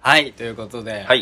はい、ということで、 はい、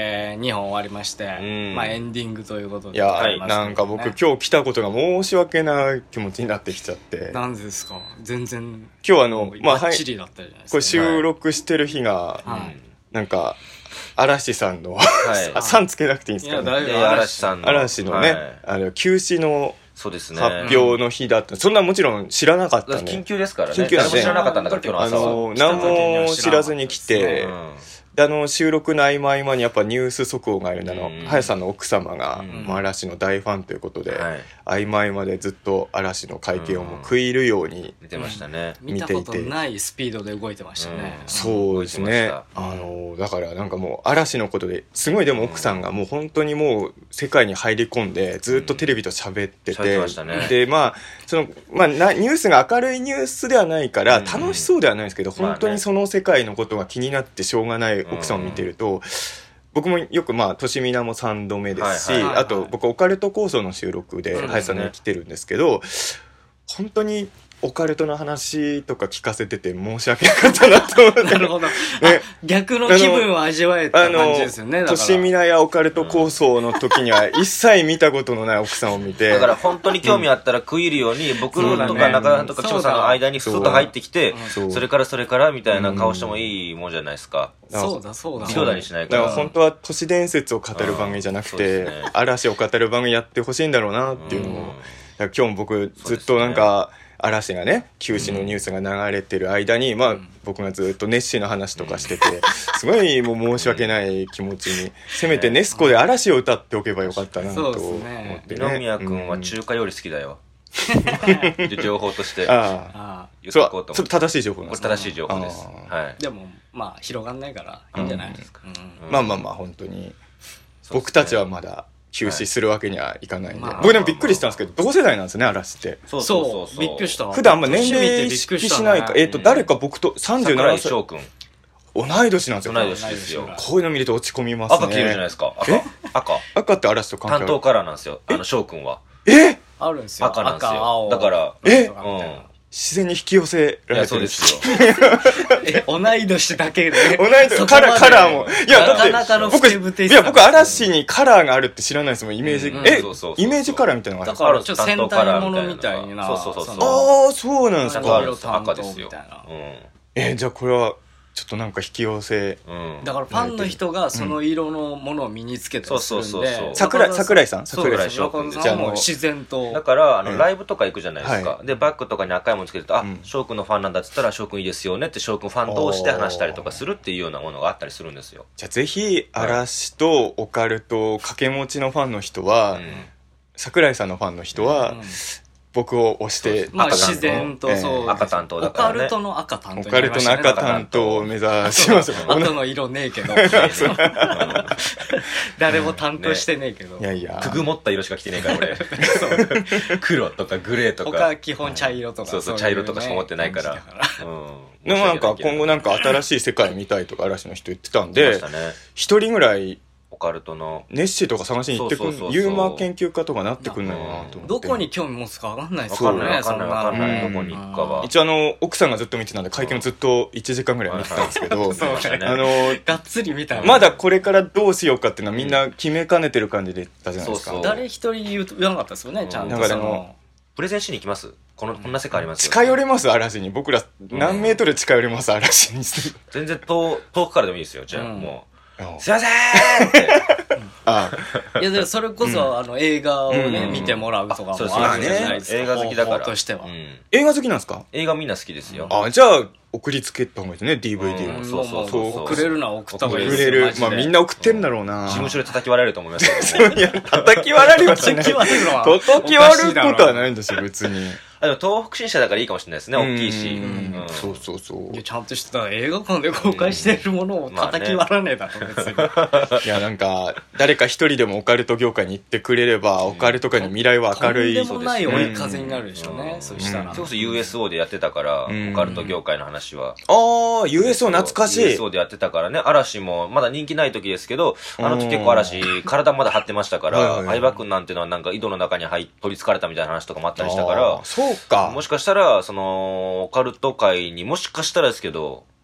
2本終わりまして、まあエンディングということで、 いや、なんか僕今日来たことが申し訳ない気持ちになってきちゃって。 なんでですか？全然今日まあバッチリだったじゃないですか。 これ収録してる日が、なんか嵐さんのさんつけなくていいんですかね。嵐のね、休止のそうですね、 発表の日だった。そんなもちろん知らなかったね。 緊急ですからね。緊急なんで。誰も知らなかったんだから今日の朝は。 何も知らずに来て、収録の合間にやっぱニュース速報があるんだの。はやさんの奥様が、嵐の大ファンということで、合間でずっと嵐の会見をもう食い入るように見てましたね。 見たことないスピードで動いてましたね。 そうですね。だからなんかもう嵐のことですごいでも奥さんがもう本当にもう世界に入り込んでずっとテレビと喋ってて、でまあニュースが明るいニュースではないから楽しそうではないですけど、本当にその世界のことが気になってしょうがない奥さんを見てると、僕もよくとしみなも3度目ですし、あと僕オカルト構想の収録で林さんに来てるんですけど、本当にオカルトの話とか聞かせてて申し訳なかったなと思ってなるほど、逆の気分を味わえた感じですよね。 としみなやオカルト構想の時には一切見たことのない奥さんを見て、 だから本当に興味あったら食い入るように、僕とか中田とか張さんの間にスッと入ってきて、それからみたいな顔してもいいもんじゃないですか。 そうだ微動だにしないから。 だから本当は都市伝説を語る番組じゃなくて、嵐を語る番組やってほしいんだろうなっていうのを、今日も僕ずっとなんか嵐がね休止のニュースが流れてる間に、僕がずっとネッシーの話とかしてて、すごいもう申し訳ない気持ちに、せめてネスコで嵐を歌っておけばよかったなと思ってね。 二宮君は中華料理好きだよ。情報として。 そう正しい情報なんです。 これ正しい情報です。 でも広がんないからいいんじゃないですか。 本当に僕たちはまだ休止するわけにはいかないんで、僕でもびっくりしたんですけど、同世代なんですね、嵐って。 そうびっくりした。 普段あんま年齢意識しないか。誰か僕と37歳、同い年なんですよ。 同い年ですよ。 こういうの見ると落ち込みますね。 赤着るじゃないですか。 赤って嵐と関係ある。 担当カラーなんですよ、翔くんは。 あるんですよ。 赤なんですよ。だから自然に引き寄せられてる。 そうですよ。同い年だけで。 同い年、カラーも。いや、だって僕嵐にカラーがあるって知らないですもん、イメージ。イメージカラーみたいなのがある。 だからちょっと戦隊ものみたいな。 そうなんですか。 赤ですよ。 じゃあこれはちょっとなんか引き寄せ、 だからファンの人がその色のものを身につけたりするんで、 桜井さん翔くんじゃあもう自然と。 だからライブとか行くじゃないですか。でバッグとかに赤いものつけると、翔くんのファンなんだっつったら翔くんいいですよねって翔くんファン同士で話したりとかするっていうようなものがあったりするんですよ。 じゃあぜひ嵐とオカルト掛け持ちのファンの人は、桜井さんのファンの人は僕を押して、 自然と赤担当だからね。 オカルトの赤担当。 オカルトの赤担当を目指します。 後の色ねえけど。誰も担当してねえけど。 くぐもった色しか着てねえから俺。黒とかグレーとか。 他基本茶色とか。 そう茶色とかしか持ってないから。 でもなんか今後なんか新しい世界見たいとか嵐の人言ってたんで、一人ぐらいオカルトのネッシーとか探しに行ってくる、ユーモア研究家とかなってくんないかなと思って。 どこに興味持つか分かんないですよね。分かんないどこに行くかは。 一応奥さんがずっと見てたんで会見をずっと1時間ぐらい見てたんですけど、 がっつり見た。 まだこれからどうしようかっていうのはみんな決めかねてる感じで言ったじゃないですか。 誰一人言わなかったですよね、ちゃんと。 プレゼンしに行きます。こんな世界ありますよ。 近寄れます嵐に。僕ら何メートル近寄れます嵐に。 全然遠くからでもいいですよ。じゃあもう。すいませーって。 いやでもそれこそ映画をね見てもらうとかもあるじゃないですか。 映画好きだから。 としては。 映画好きなんですか？ 映画みんな好きですよ。 じゃあ送りつけた方がいいですね、DVD も。 そう送れるのは送った方がいいです。 送れる。みんな送ってんだろうな。 事務所で叩き割られると思いますけど。 いや叩き割られはしない。叩き割ることはないんですよ別に。 でも東北新社だからいいかもしれないですね、大きいし。 そう。 ちゃんとした映画館で公開してるものを叩き割らねえだろ別に。 いやなんか誰か一人でもオカルト業界に行ってくれればオカルト界の未来は明るい。 とんでもない追い風になるでしょうね。そしたら。 それこそ USO でやってたからオカルト業界の話は。 USO 懐かしい。 USO でやってたからね。嵐もまだ人気ない時ですけど、あの時結構嵐体まだ張ってましたから、相葉君なんてのはなんか井戸の中に取りつかれたみたいな話とかもあったりしたから、 そうか。 もしかしたらそのオカルト界にもしかしたらですけど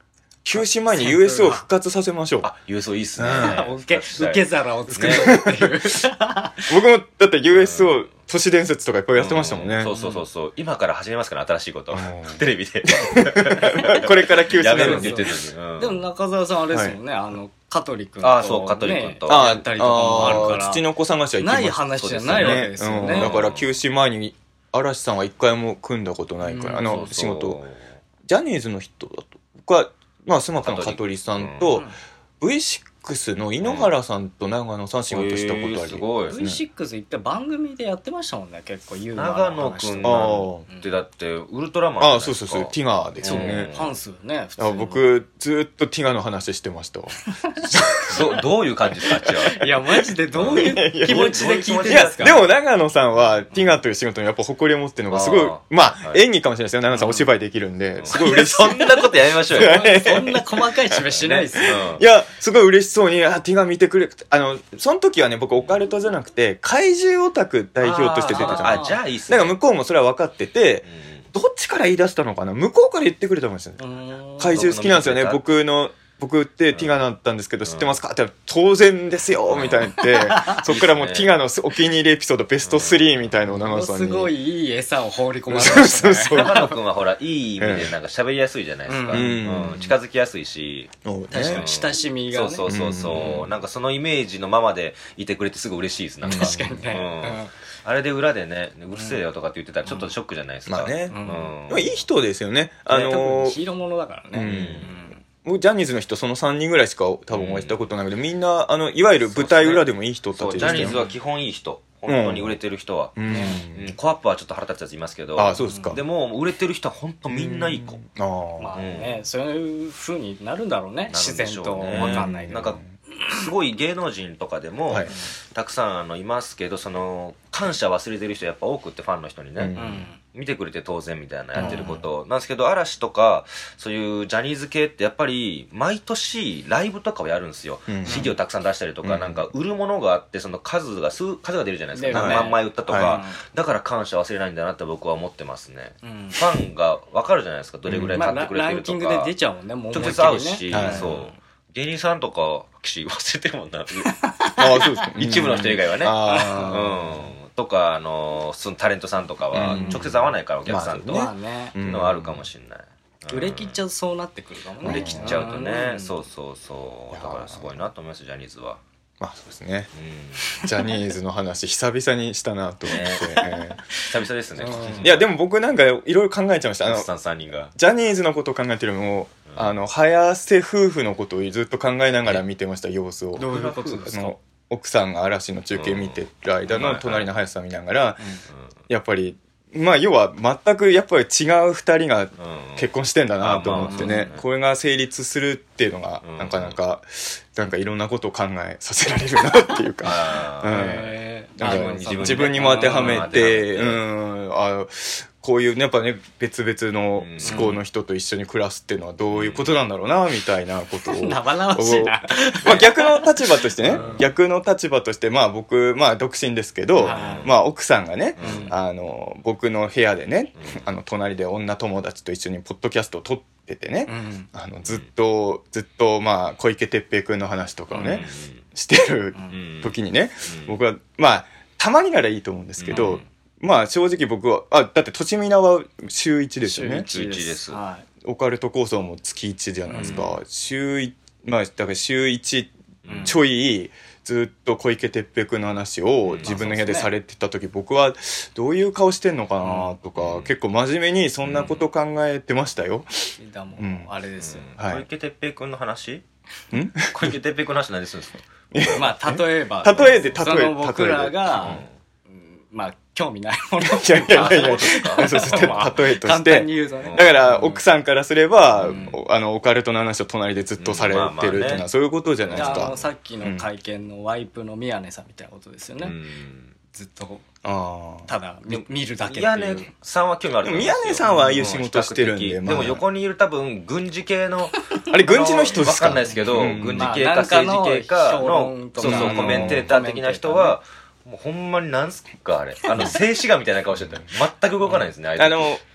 休止前に USO を復活させましょう。 USO いいっすね。 受け皿を作るっていう。 僕もだって USO 都市伝説とかいっぱいやってましたもんね。 そう。今から始めますから、新しいこと。テレビで。 これから休止やめるって言ってるのに。 でも中澤さんあれですもんね、カトリ君と。そう、カトリ君と。 やったりとかもあるから。 土の子探しは行きました。 ない話じゃないわけですよね。 だから休止前に嵐さんは一回も組んだことないから、仕事。ジャニーズの人だと。僕は、スマップの香取さんと、V6 の井ノ原さんと長野さん仕事したことあります。 すごい。 V6 一回番組でやってましたもんね、結構言う長野くんなんてだって、ウルトラマン。 そう、ティガーですよね。 ファン数ね、普通に。 僕、ずっとティガーの話してましたわ。 どういう感じですか、あっちは。 いや、マジでどういう気持ちで聞いてるんですか。 でも長野さんは、ティガーという仕事にやっぱ誇りを持ってるのがすごい、演技かもしれないですよ。長野さんお芝居できるんで、すごい嬉しい。 そんなことやめましょうよ。 そんな細かい芝居しないですよ。 いや、すごい嬉しそうに、ティガー見てくれ、その時はね、僕オカルトじゃなくて、怪獣オタク代表として出てたの。 じゃあいいっすね。 だから向こうもそれは分かってて、どっちから言い出したのかな、向こうから言ってくれたんですよね。怪獣好きなんですよね、僕ってティガだったんですけど知ってますかって当然ですよみたいに言ってそっからもうティガのお気に入りエピソードベスト3みたいのを長野さんにすごいいい餌を放り込まれましたね。 そう長野くんはほらいい意味でなんか喋りやすいじゃないですか。近づきやすいし、 確かに親しみがね。 そうなんかそのイメージのままでいてくれてすごい嬉しいです。なんか確かにね。 あれで裏でね、うるせえよとかって言ってたらちょっとショックじゃないですか。 まあね。いい人ですよね。 特にヒーローものだからね。 僕ジャニーズの人その3人ぐらいしか多分お会いしたことないけど、みんないわゆる舞台裏でもいい人たちでしたよね。 ジャニーズは基本いい人。本当に売れてる人は。コアップはちょっと腹立つやついますけど。 そうですか。 でも売れてる人は本当みんないい子。 まあね、そういう風になるんだろうね。自然とわかんないけど。 なんかすごい芸能人とかでもたくさんいますけど、その感謝忘れてる人やっぱ多くってファンの人にね、見てくれて当然みたいなやってることなんですけど、嵐とかそういうジャニーズ系ってやっぱり毎年ライブとかをやるんですよ。CD をたくさん出したりとか、なんか売るものがあって、その数が出るじゃないですか。何万枚売ったとか、だから感謝忘れないんだなって僕は思ってますね。ファンが分かるじゃないですか、どれぐらい買ってくれてるとか。 ランキングで出ちゃうもんね、もう直接会うし、そう。芸人さんとか忘れてるもんな。 そうですか。 一部の人以外はね。とか、普通のタレントさんとかは、直接会わないから、お客さんと。っていうのはあるかもしれない。 売れ切っちゃうとそうなってくるかもね。 売れ切っちゃうとね。そう。だからすごいなと思います、ジャニーズは。 そうですね。ジャニーズの話、久々にしたなと思って。 久々ですね。 いや、でも僕なんかいろいろ考えちゃいました。 3人が。 ジャニーズのことを考えてるのも、早瀬夫婦のことをずっと考えながら見てました、様子を。 どういうことですか？ 奥さんが嵐の中継見てる間の隣の早瀬さん見ながら、やっぱり、要は全くやっぱり違う二人が結婚してんだなと思ってね、これが成立するっていうのが、なかなか、なんかいろんなことを考えさせられるなっていうか、自分にも当てはめて、こういうね、やっぱね、別々の思考の人と一緒に暮らすっていうのはどういうことなんだろうな、みたいなことを。 生々しいな。 逆の立場としてね、僕、独身ですけど、奥さんがね、僕の部屋でね、隣で女友達と一緒にポッドキャストを撮っててね、ずっと、小池徹平くんの話とかをね、してる時にね、僕は、たまにならいいと思うんですけど、正直僕は、だって、としみなは週1ですよね。 週1です。 オカルト構想も月1じゃないですか。だから週1ちょい、ずっと小池徹平君の話を自分の部屋でされてた時、僕はどういう顔してんのかなとか、結構真面目にそんなこと考えてましたよ。 あれですよ。 小池徹平君の話？小池徹平君の話何するんですか？ 例えば。 例えで。 僕らが、興味ないもの。 いや、例えとして。だから、奥さんからすれば、オカルトの話を隣でずっとされてるっていうのは、そういうことじゃないですか。 さっきの会見のワイプの宮根さんみたいなことですよね。ずっと、ただ見るだけっていう。 宮根さんは興味ある。 宮根さんはああいう仕事してるんで。 でも横にいる多分、軍事系の、 あれ、軍事の人ですか？ わかんないですけど、軍事系か政治系かの、コメンテーター的な人は、もうほんまになんすかあれ。静止画みたいな顔してたよ。全く動かないですね、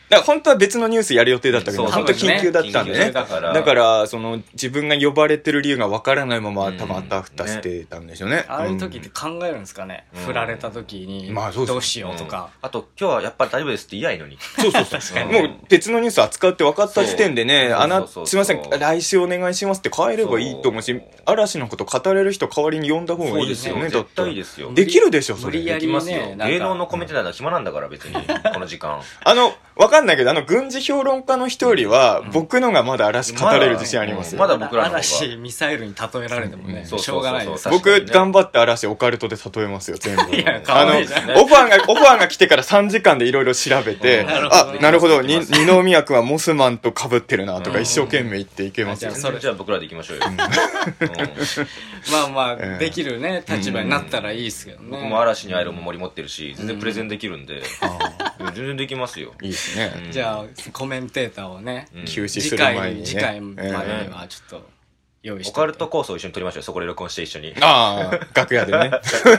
だから本当は別のニュースやる予定だったけど、 そう本当緊急だったんでね。 だからその自分が呼ばれてる理由がわからないまま多分あたふたしてたんでしょうね。 ああいう時って考えるんですかね、振られた時にどうしようとか。 あと今日はやっぱり大丈夫ですって言いやいのに。 そうそうそう。もう別のニュース扱って分かった時点でね、すいません、来週お願いしますって変えればいいと思うし、嵐のこと語れる人代わりに呼んだ方がいいですよね。 絶対いいですよ。 できるでしょ、それ。 できますよ。 芸能のコメンテーターが暇なんだから別に、この時間。 わかんないけど、軍事評論家の人よりは、僕のがまだ嵐語れる自信ありますよ。 まだ僕らの方が。 嵐、ミサイルに例えられてもね、しょうがないです。 僕、頑張って嵐オカルトで例えますよ、全部。オファァーが来てから3時間でいろいろ調べて、なるほど、二宮君はモスマンと被ってるなとか一生懸命言っていけますよ。 それじゃあ僕らで行きましょうよ。 まあまあ、できるね、立場になったらいいですけどね。 僕も嵐に会えるお守り持ってるし、全然プレゼンできるんで、全然できますよ。 いいですね。 じゃあ、コメンテーターをね、 休止する前にね。 次回までにはちょっと用意して。 オカルトコースを一緒に撮りましょう。そこで録音して一緒に。 楽屋でね。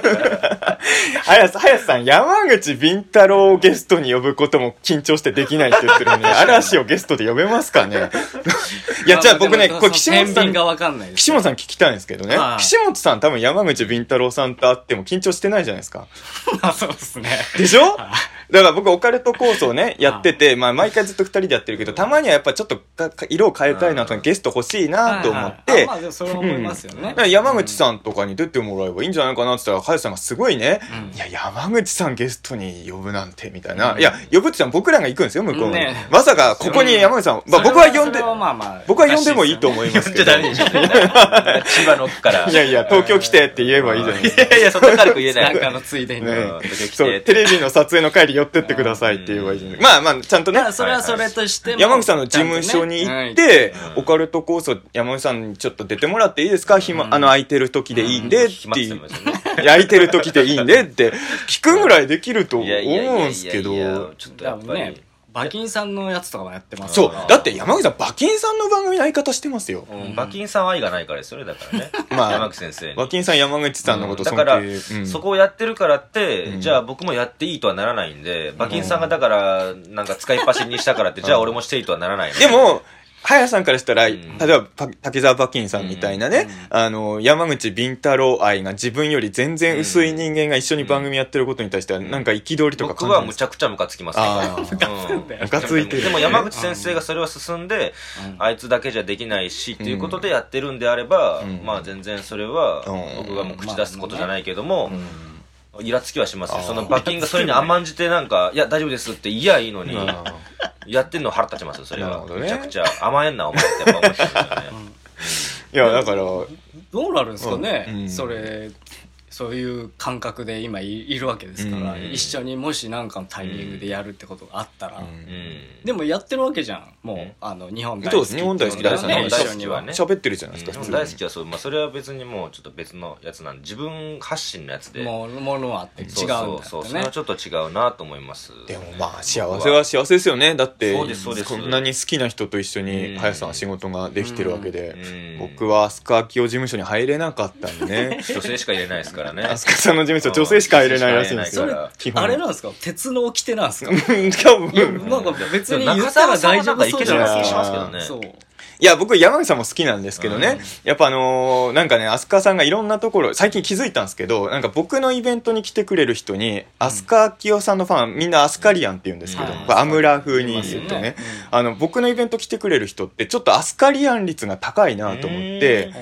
林さん、山口敏太郎をゲストに呼ぶことも緊張してできないって言ってるのに、嵐をゲストで呼べますかね。いや、じゃあ僕ね、これ岸本さん、岸本さん聞きたいんですけどね。岸本さん多分山口敏太郎さんと会っても緊張してないじゃないですか。 そうですね。 でしょ？だから僕オカルトコースをね、やってて、毎回ずっと2人でやってるけど、たまにはやっぱちょっと色を変えたいなと、ゲスト欲しいなと思って、 まあでもそれは思いますよね。 山口さんとかに出てもらえばいいんじゃないかなって言ったら、林さんがすごいね、いや、山口さんゲストに呼ぶなんて、みたいな。いや、呼ぶって言ったら僕らが行くんですよ、向こうに。まさか、ここに山口さん、僕は呼んでもいいと思いますけど。 千葉の奥から。 いやいや、東京来てって言えばいいじゃないですか。 いやいや、そんな軽く言えない。 なんかのついでに。 テレビの撮影の帰り寄ってってくださいって言えばいいじゃない。まあ、ちゃんとね。 それはそれとしても。 山口さんの事務所に行って、オカルトコースを山口さんにちょっと出てもらっていいですか？空いてる時でいいんでっていう。空いてる時でいいんでって聞くぐらいできると思うんすけど。 ちょっとやっぱり。 馬琴さんのやつとかもやってますそう。だって山口さん、馬琴さんの番組の相方してますよ。 馬琴さんは愛がないからですよね、だからね。山口先生に。 馬琴さん、山口さんのことだから、そこをやってるからって、じゃあ僕もやっていいとはならないんで、馬琴さんがだから、なんか使いっ走りにしたからって、じゃあ俺もしていいとはならないので。 でも、林さんからしたら、例えば、滝沢馬琴さんみたいなね、山口敏太郎愛が自分より全然薄い人間が一緒に番組やってることに対しては、なんか憤りとか僕はむちゃくちゃムカつきますから。 ムカついてる。 でも山口先生がそれは進んで、あいつだけじゃできないし、っていうことでやってるんであれば、まあ全然それは、僕がもう口出すことじゃないけども、イラつきはしますよ。その馬琴がそれに甘んじてなんか、いや大丈夫ですって言いやいいのに、やってんの腹立ちますよ、それは。めちゃくちゃ甘えんな、お前ってやっぱ思っちゃうんですよね。 いや、だから。 どうなるんですかね、そういう感覚で今いるわけですから、一緒にもし何かのタイミングでやるってことがあったら、でもやってるわけじゃん、もう日本大好き、 日本大好きだよね、 一緒にはね喋ってるじゃないですか。 日本大好きはそう、それは別にもうちょっと別のやつなんで、自分発信のやつでものはあって違うんだってね。 そうそれはちょっと違うなと思います。 でもまあ幸せは幸せですよね。だってこんなに好きな人と一緒に林さんは仕事ができてるわけで、僕は飛鳥明夫事務所に入れなかったんでね。 女性しか入れないですからね。 飛鳥さんの事務所女性しか入れないらしいんですよ。 あれなんですか、鉄の掟なんですか。 なんか別に言ったら大丈夫そうじゃないですか。 いや、僕山口さんも好きなんですけどね、やっぱなんかね、飛鳥さんがいろんなところ、最近気づいたんですけど、なんか僕のイベントに来てくれる人に、飛鳥明夫さんのファン、みんなアスカリアンって言うんですけど、アムラ風に言ってね、僕のイベント来てくれる人ってちょっとアスカリアン率が高いなと思って、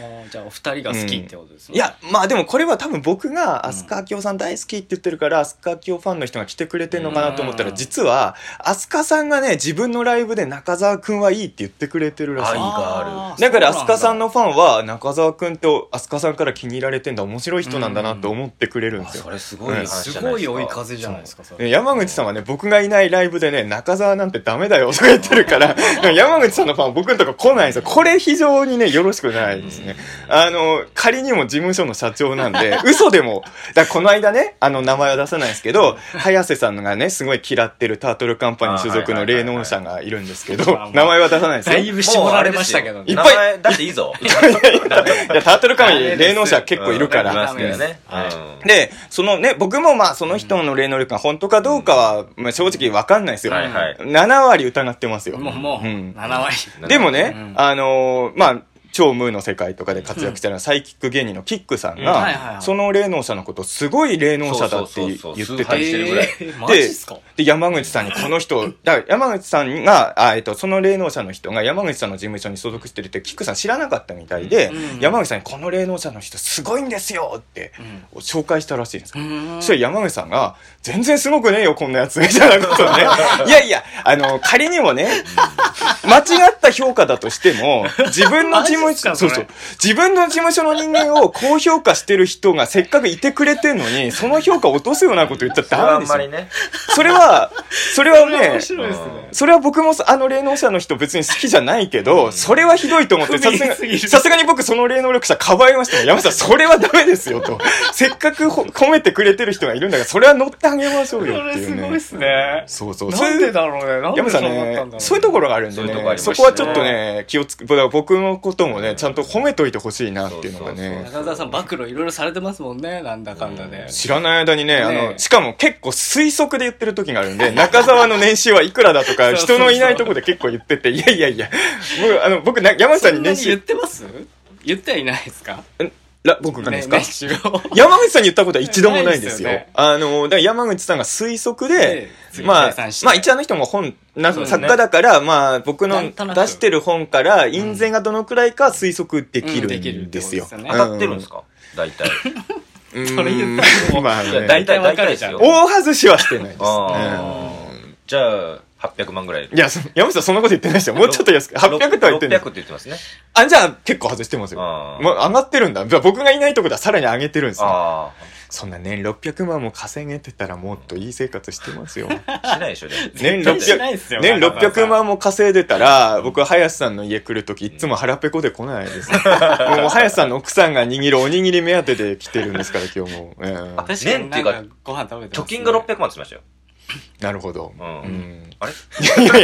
じゃあお二人が好きってことですね。 いや、まあでもこれは多分僕が飛鳥明夫さん大好きって言ってるから、飛鳥明夫ファンの人が来てくれてるのかなと思ったら、実は飛鳥さんがね、自分のライブで中澤くんはいいって言ってくれてるらしい。だから飛鳥さんのファンは中澤くんと飛鳥さんから気に入られてんだ、面白い人なんだなと思ってくれるんですよ。 それすごい話じゃないですか。 すごい追い風じゃないですか。 山口さんはね、僕がいないライブでね、中澤なんてダメだよとか言ってるから、山口さんのファンは僕のとこ来ないんですよ。これ非常にね、よろしくないですね。 仮にも事務所の社長なんで、嘘でも、この間ね、名前は出さないですけど、早瀬さんがね、すごい嫌ってるタートルカンパニー所属の霊能者がいるんですけど、名前は出さないですよ。 だいぶ絞られましたけどね。 いっぱい出していいぞ。 いや、タートルカンパニー霊能者結構いるから。で、そのね、僕もまあ、その人の霊能力が本当かどうかは、まあ、正直わかんないですよ。7割疑ってますよ。 もう、7割。 でもね、まあ、超ムーの世界とかで活躍してるサイキック芸人のキックさんが、その霊能者のことをすごい霊能者だって言ってたりしてるぐらい。で、山口さんにこの人、山口さんが、その霊能者の人が山口さんの事務所に所属してるってキックさん知らなかったみたいで、山口さんにこの霊能者の人すごいんですよって紹介したらしいんですよ。そしたら山口さんが、全然すごくねえよ、こんなやつ、みたいなことをね。いやいや、仮にもね、間違った評価だとしても、自分の事務所の人間を高評価してる人がせっかくいてくれてんのに、その評価を落とすようなこと言っちゃダメですよ。それはね、それは僕も霊能者の人別に好きじゃないけど、それはひどいと思って、さすがに僕その霊能力者かばいましたもん。山下さん、それはダメですよと。せっかく褒めてくれてる人がいるんだから、それは乗ってあげましょうよっていうね。 それすごいっすね。 そう。 なんでだろうね。 山下さんね、そういうところがあるんでね、そこはちょっとね、気をつけ、僕のこともね、ちゃんと褒めといてほしいなっていうのがね。 中澤さん、暴露いろいろされてますもんね、なんだかんだで。 知らない間にね、しかも結構推測で言ってる時があるんで、中澤の年収はいくらだとか、人のいないとこで結構言ってて、いや、僕、山下に年収。 言ってます？言ってはいないですか？ 僕がですか？山口さんに言ったことは一度もないんですよ。だから山口さんが推測で、まあ一応あの人も作家だから、まあ僕の出してる本から印税がどのくらいか推測できるんですよ。 当たってるんですか？大体。 それ言ったらまあ大体わかるじゃん。 大外しはしてないです。 じゃあ、800万ぐらい。 いや、山口さんそんなこと言ってないですよ。もうちょっと安く。800とは言ってない。 600って言ってますね。 じゃあ結構外してますよ。もう上がってるんだ。僕がいないとこではさらに上げてるんですよ。そんな年600万も稼げてたらもっといい生活してますよ。しないでしょ、 年600万も稼いでたら、僕は林さんの家来るときいつも腹ペコで来ないです。もう林さんの奥さんが握るおにぎり目当てで来てるんですから、今日も。 年っていうか、ご飯食べて貯金が600万ってしましたよ。 なるほど。 あれい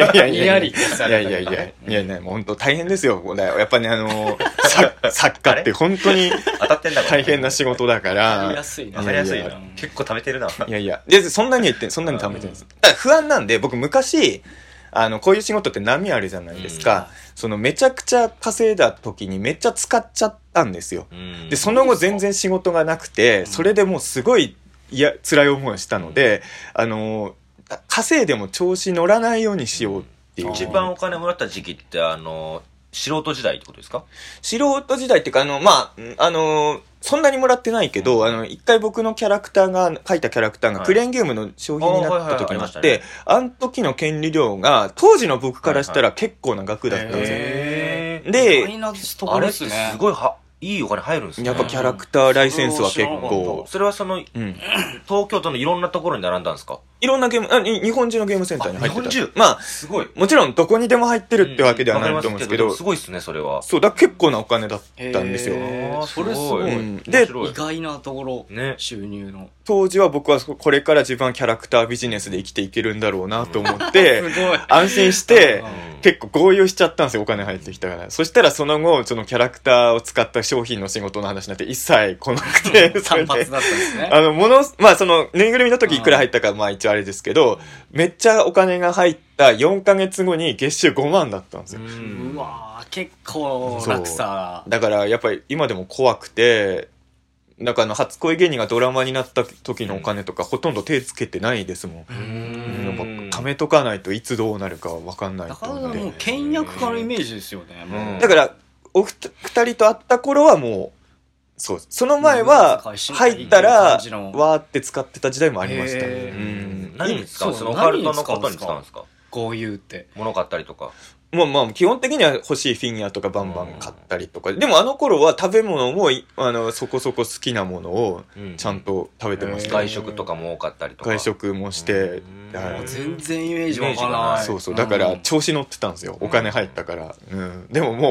や、もう本当大変ですよ。やっぱね、作家って本当に大変な仕事だから。 わかりやすいな。結構貯めてるな。 そんなに貯めてるんです。だから不安なんで、僕昔、こういう仕事って波あるじゃないですか。めちゃくちゃ稼いだ時にめっちゃ使っちゃったんですよ。で、その後全然仕事がなくて、それでもうすごい、辛い思いをしたので、稼いでも調子乗らないようにしようっていう。 一番お金もらった時期って、素人時代ってことですか？ 素人時代っていうか、そんなにもらってないけど、一回僕の書いたキャラクターがクレーンゲームの商品になった時があって、あの時の権利料が、当時の僕からしたら結構な額だったんですよ。で、 あれってすごいいいお金入るんですね。 やっぱキャラクターライセンスは結構。 それは東京都のいろんなところに並んだんですか？ いろんな日本中のゲームセンターに入ってた。 日本中？ まあ、 すごい。 もちろんどこにでも入ってるってわけではないと思うんですけど。 すごいっすね、それは。 そう、結構なお金だったんですよ。 それすごい。 で、 意外なところ、収入の。 当時は僕はこれから自分はキャラクタービジネスで生きていけるんだろうなと思って、安心して、結構合流しちゃったんですよ、お金入ってきたから。そしたらその後、そのキャラクターを使った商品の仕事の話になって一切来なくて、 単発だったんですね。 ぬいぐるみの時いくら入ったか、まあ一応あれですけど、めっちゃお金が入った4ヶ月後に月収5万だったんですよ。 うわー、結構落差。 だからやっぱり今でも怖くて、だから初恋芸人がドラマになった時のお金とかほとんど手つけてないですもん。貯めとかないといつどうなるか分かんないと思って。 だからもう倹約家のイメージですよね。 だから二人と会った頃はもうその前は入ったらわーって使ってた時代もありましたね。 何に使う？そのオカルトのことに使うんですか？ 豪遊って物買ったりとか。 まあ基本的には欲しいフィギュアとかバンバン買ったりとか。でもあの頃は食べ物もそこそこ好きなものをちゃんと食べてました。 外食とかも多かったりとか。 外食もして、 全然イメージわからない。 そうだから調子乗ってたんですよ。お金入ったから。でももう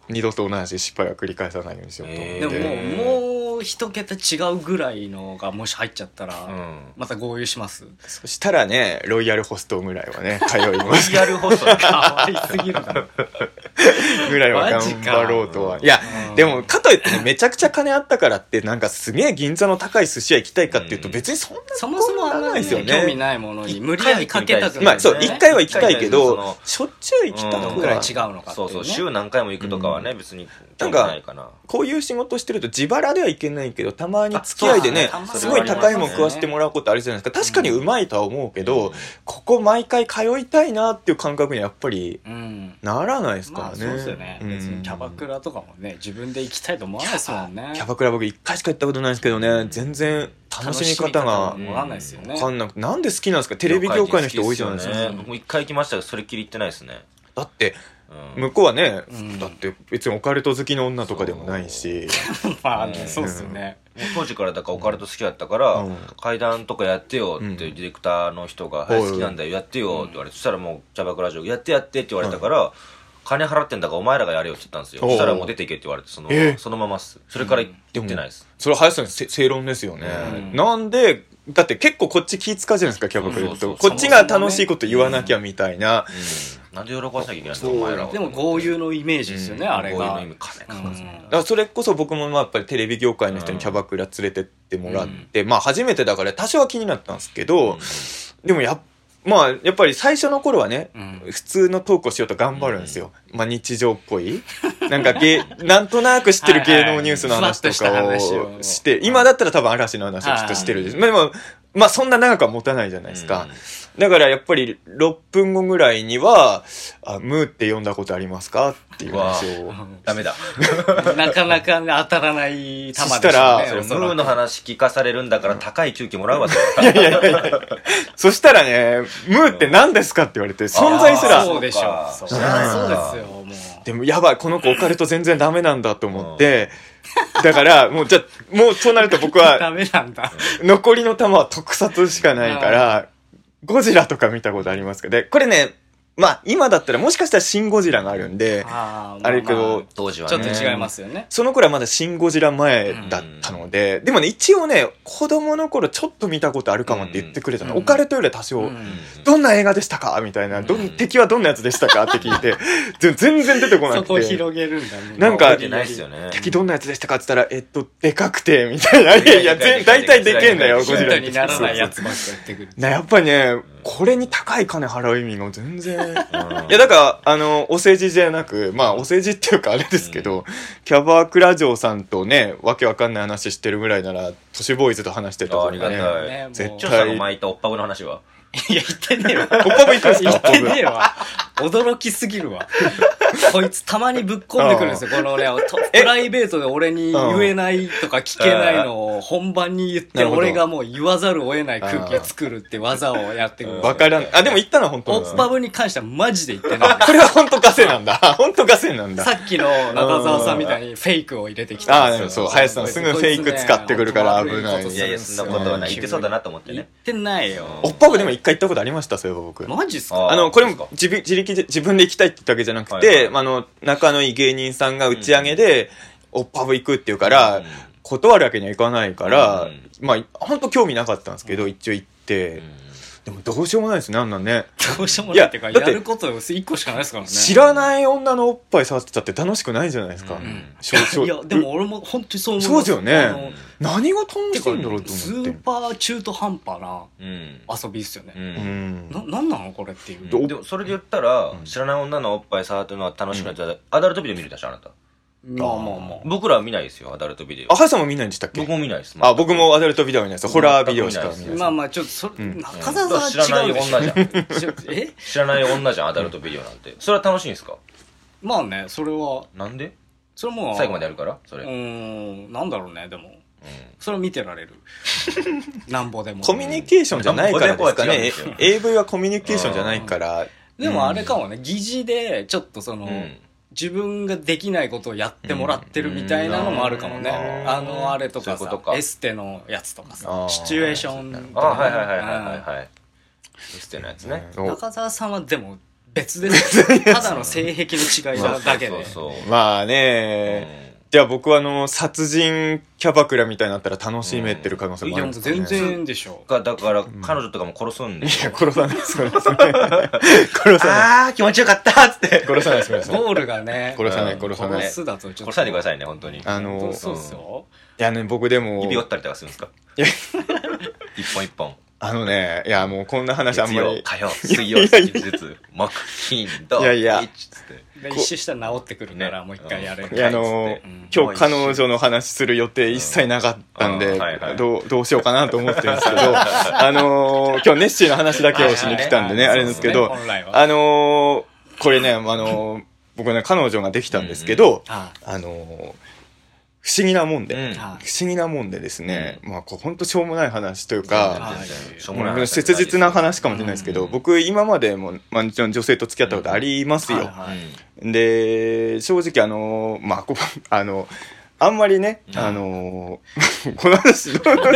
二度と同じ失敗は繰り返さないようにしようと思って、 でももう一桁違うぐらいのがもし入っちゃったら、また合流します。 そしたらねロイヤルホストぐらいはね通います。 ロイヤルホストかわいすぎるだろぐらいは頑張ろうとは。いや、でもかといってねめちゃくちゃ金あったからってなんかすげえ銀座の高い寿司屋行きたいかっていうと別にそんなそもそもあんなに興味ないものに無理やりかけたくない。 まあそう一回は行きたいけどしょっちゅう行きたくぐらい違うのかっていうね。 そうそう週何回も行くとかはね別に興味ないかな。 こういう仕事してると自腹ではいけないけどたまに付き合いでねすごい高いもん食わしてもらうことあるじゃないですか。確かにうまいとは思うけどここ毎回通いたいなっていう感覚にやっぱりならないですからね。 そうですよね。別にキャバクラとかもね自分で行きたいと思わないですもんね。 キャバクラ僕1回しか行ったことないんですけどね全然楽しみ方が分かんないですよね。 分かんなくてなんで好きなんですか。テレビ業界の人多いじゃないですか。 僕も1回行きましたけどそれっきり行ってないですね。 だって向こうはねだって別にオカルト好きの女とかでもないしまあねそうですよね。 当時からだからオカルト好きだったから怪談とかやってよってディレクターの人が好きなんだよやってよって言われてそしたらもうキャバクラ嬢やってやってって言われたから金払ってんだからお前らがやれよって言ったんですよ。そしたらもう出ていけって言われてそのままっす。それから行ってないです。 それは林さん正論ですよね。なんでだって結構こっち気使うじゃないですかキャバクラとこっちが楽しいこと言わなきゃみたいな。 なんで喜ばせなきゃいけないんだお前らは。 でも豪遊のイメージですよねあれが。 豪遊の意味金かかるんですよ。 だからそれこそ僕もやっぱりテレビ業界の人にキャバクラ連れてってもらってまあ初めてだから多少は気になったんですけどでもまあやっぱり最初の頃はね普通のトークをしようと頑張るんですよ。まあ日常っぽいなんかなんとなく知ってる芸能ニュースの話とかをして今だったら多分嵐の話をきっとしてるです。でもまあそんな長くは持たないじゃないですか。だからやっぱり6分後ぐらいにはムーって読んだことありますかっていう話をダメだなかなか、ね、当たらない球でしょうね。 そしたらムーの話聞かされるんだから高い給金もらうわいやそしたらねムーって何ですかって言われて存在すらそうでしょう。そうですよもう。 でもやばいこの子オカルト全然ダメなんだと思ってだからもうそうなると僕はダメなんだ残りの球は特撮しかないからゴジラとか見たことありますけどこれねまあ今だったらもしかしたらシンゴジラがあるんであれけど当時はねちょっと違いますよね。 その頃はまだシンゴジラ前だったのででもね一応ね子供の頃ちょっと見たことあるかもって言ってくれたのオカルトよりは多少どんな映画でしたかみたいな敵はどんなやつでしたかって聞いて全然出てこなくてそこ広げるんだね。 なんか敵どんなやつでしたかって言ったらでかくてみたいないや大体でけえんだよゴジラヒントにならないやつばっかやってくる。 やっぱりねこれに高い金払う意味が全然いやだからお世辞じゃなくまあお世辞っていうかあれですけどキャバクラ嬢さんとねわけわかんない話してるぐらいなら都市ボーイズと話してた方がね絶対さんが巻いたおっぱぶの話はいや言ってねえわ。 おっぱぶ行くんですか。 言ってねえわ。驚きすぎるわ。こいつたまにぶっ込んでくるんですよ。このねプライベートで俺に言えないとか聞けないのを本番に言って俺がもう言わざるを得ない空気を作るって技をやってくる。 わからん。でも言ったのは本当なんですね。 おっぱぶに関してはマジで言ってない。 これは本当ガセなんだ。本当ガセなんだ。 さっきの中澤さんみたいにフェイクを入れてきたんですよ。そう林さんすぐフェイク使ってくるから危ない。 いやいやそんなことはない。言ってそうだなと思ってね。 言ってないよ。 おっぱぶでも一回行ったことありましたそういえば僕。 マジっすか。 これも自分で行きたいって言ったわけじゃなくて、仲のいい芸人さんが打ち上げでおっぱぶ行くって言うから断るわけにはいかないからまあ本当興味なかったんですけど一応行ってでもどうしようもないですねあんなんね。 どうしようもないっていうかやること1個しかないですからね。 知らない女のおっぱい触ってたって楽しくないじゃないですか。 いやでも俺も本当にそう思いそうます。 ですよね。何が楽しいんだろうと思ってスーパー中途半端な遊びですよね。なんなのこれっていう。 でもそれで言ったら知らない女のおっぱい触ってるのは楽しくなっちゃう。アダルトビデオ見るでしょあなた。 まあ僕らは見ないですよアダルトビデオ。 林さんも見ないんでしたっけ。 僕も見ないです。 僕もアダルトビデオ見ないです。ホラービデオしか見ないです。 まあちょっと中澤さんは知らない違うでしょ。 女じゃん。知らない女じゃんアダルトビデオなんて。それは楽しいんですか。 まあねそれはなんでそれも最後までやるからそれ。 なんだろうねでもそれを見てられるなんぼでもコミュニケーションじゃないからですかね。AV はコミュニケーションじゃないから。 でもあれかもね疑似でちょっと自分ができないことをやってもらってるみたいなのもあるかもね。あれとかさエステのやつとかさシチュエーションとかはいエステのやつね。 中澤さんはでも別ですただの性癖の違いだけでまあね、じゃあ僕は殺人キャバクラみたいになったら楽しめてる可能性もあるんですかね。 全然でしょ。 だから彼女とかも殺すんで。 いや殺さないです殺さないあー気持ちよかったっつって殺さないですゴールがね殺さない殺さない殺すだとちょっと殺さないでくださいね本当に。 そうですよ。 いやね僕でも指折ったりとかするんですか。 いや一本一本。 いやもうこんな話あんまり火曜水曜少しずつ木金土日つって一周したら治ってくるからもう一回やれる。 いや今日彼女の話する予定一切なかったんでどうしようかなと思ってるんですけど今日ネッシーの話だけをしに来たんでねあれなんですけどこれね僕ね彼女ができたんですけど不思議なもんでですね、まあ本当しょうもない話というか切実な話かもしれないですけど、僕今までももちろん女性と付き合ったことありますよ。で正直まああんまりね、この話違うん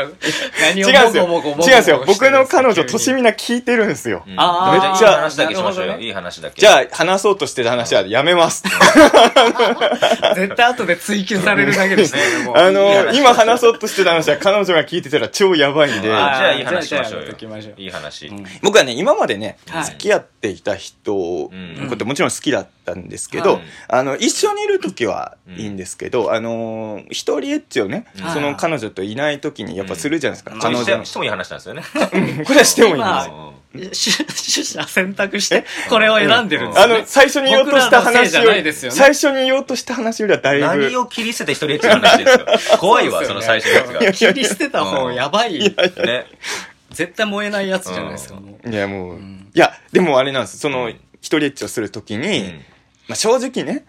ですよ。僕の彼女、年みんな聞いてるんですよ。めっちゃ。 話だけしましょうよ。いい話だけ。 じゃあ、話そうとしてた話はやめます。 絶対後で追求されるだけですね。 今話そうとしてた話は彼女が聞いてたら超やばいんで。じゃあ、いい話しましょうよ。いい話。 僕はね、今までね、付き合っていた人のこともちろん好きだったんですけど、一緒にいるときはいいんですけど、一人エッチをね、その彼女といない時にやっぱするじゃないですか。 彼女してもいい話なんですよね。 これはしてもいいんですよ。 取捨選択してこれを選んでるんですよね。 最初に言おうとした話より最初に言おうとした話よりはだいぶ何を切り捨てて一人エッチの話ですか。怖いわその最初のやつが。 切り捨てた方やばい。ね。絶対燃えないやつじゃないですか。 いやもういやでもあれなんです。その一人エッチをするときに正直ね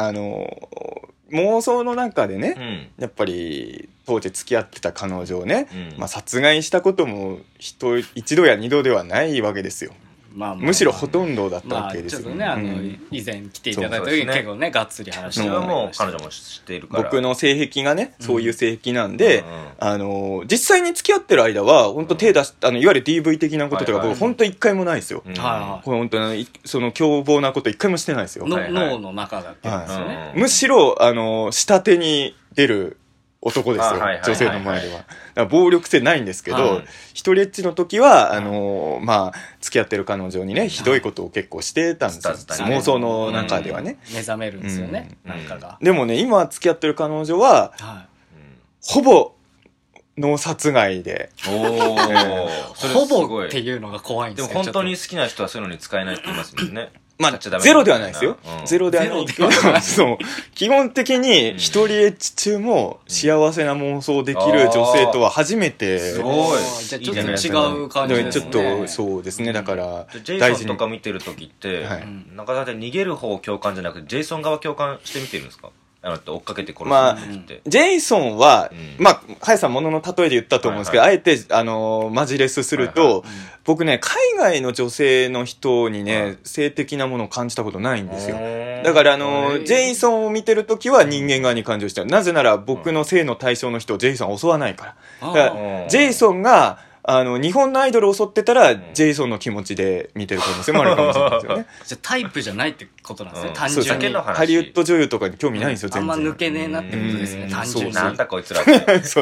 妄想の中でね、やっぱり当時付き合ってた彼女をね、殺害したことも一度や二度ではないわけですよ。むしろほとんどだったわけですよ。 ちょっとね以前来ていただいた時結構ねがっつり話しても彼女も知っているから僕の性癖がねそういう性癖なんで実際に付き合ってる間は本当手出しいわゆる DV 的なこととか僕本当一回もないですよ。本当にその凶暴なこと一回もしてないですよ。 脳の中だったんですよね。 むしろ下手に出る男ですよ女性の前では。だから暴力性ないんですけど一人エッチの時はまあ付き合ってる彼女にねひどいことを結構してたんですよ。妄想の中ではね目覚めるんですよねなんかが。 でもね今付き合ってる彼女はほぼ脳殺害でほぼっていうのが怖いんですよ。 でも本当に好きな人はそういうのに使えないって言いますもんね。 まあ、ゼロではないですよ。ゼロではないけど、そう。基本的に一人エッチ中も幸せな妄想できる女性とは初めて。 すごい。 じゃあちょっと違う感じですね。 ちょっと、そうですね。だから、 ジェイソンとか見てるときって、なんかだって逃げる方共感じゃなくて、ジェイソン側共感して見てるんですか？追っかけて殺すって。 ジェイソンは、まあ、ハヤさんものの例えで言ったと思うんですけど、あえて、マジレスすると、僕ね、海外の女性の人にね、性的なものを感じたことないんですよ。だから、ジェイソンを見てるときは人間側に感情してる。なぜなら、僕の性の対象の人をジェイソンは襲わないから。だから、ジェイソンが、日本のアイドルを襲ってたら、ジェイソンの気持ちで見てる可能性もあるかもしれないですよね。 じゃあタイプじゃないってことなんですね、単純に。 ハリウッド女優とかに興味ないんですよ、 全然。あんま抜けねえなってことですね、単純に。 なんだこいつらって。 そう。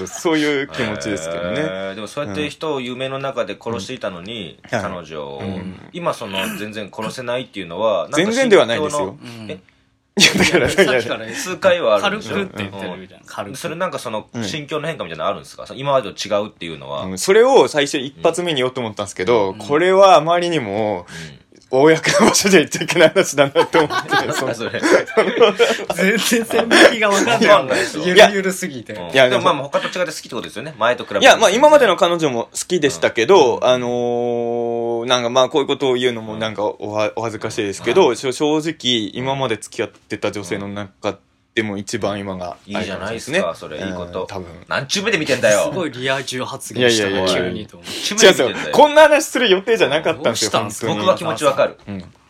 そういう気持ちですけどね。 でもそうやって人を夢の中で殺していたのに、彼女を、今全然殺せないっていうのは、 全然ではないですよ。 いやだからさっきから数回はあるんですよ。 軽くって言ってるじゃん。軽く。 それなんか心境の変化みたいなのあるんですか？今までと違うっていうのは。 それを最初一発目に言おうと思ったんですけど、これはあまりにも、公の場所で言っちゃいけない話だなと思って。 全然線引きが分かんない。ゆるゆるすぎて。 いや、でもまあ他と違って好きってことですよね。前と比べて。 いや、まあ今までの彼女も好きでしたけど、なんかまあこういうことを言うのもなんかお恥ずかしいですけど、正直今まで付き合ってた女性の中でも一番今がいいじゃないですか、それいいこと。 多分。 何ちゅう目で見てんだよ。 すごいリア充発言した急にと思う。 違うんですよ。こんな話する予定じゃなかったんですよ。 僕は気持ちわかる。